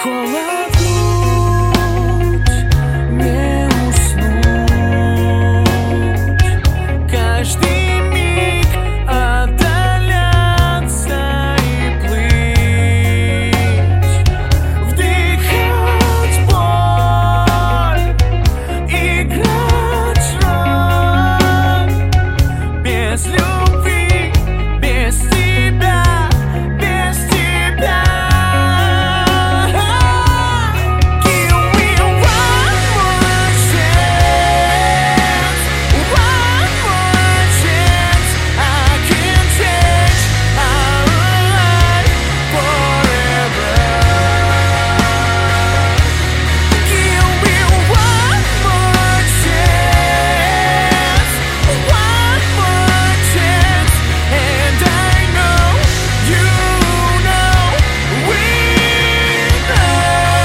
холоднуть, не уснуть, каждый миг отдаляться и плыть, вдыхать боль, играть роль без любви, без тебя, без тебя. Give me one more chance, one more chance. I can change our life forever. Give me one more chance, one more chance, and I know you know we know.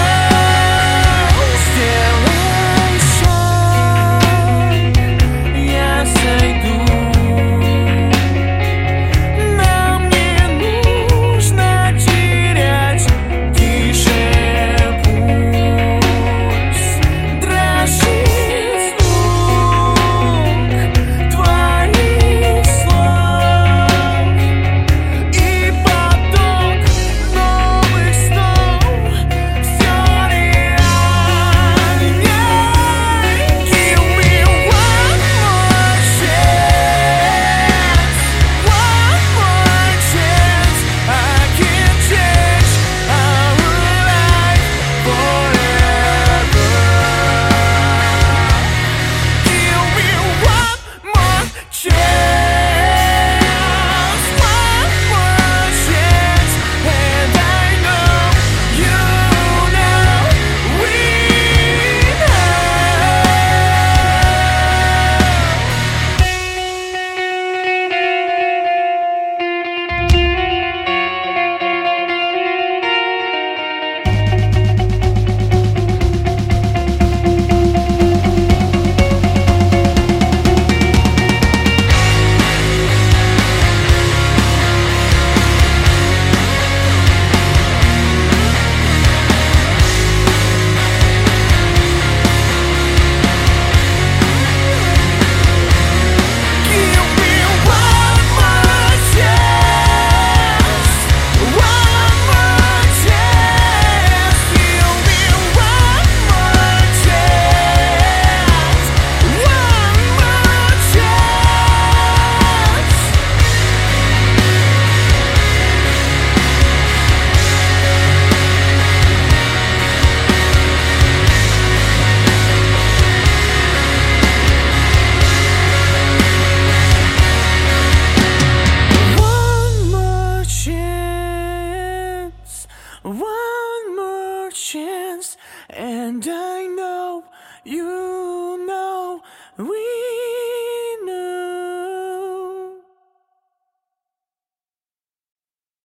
Сделай шаг, я сойду. Нам не нужно терять тише пульс, дрожит звук твоих слов и поток новых снов. Все реальней. Give me one more chance, one more chance. I can change our life forever. Give me one more chance, one more chance, and I know you know we Give me one more chance, one more chance. Give me one more chance, one more chance. One more chance, one more chance, and I know you know.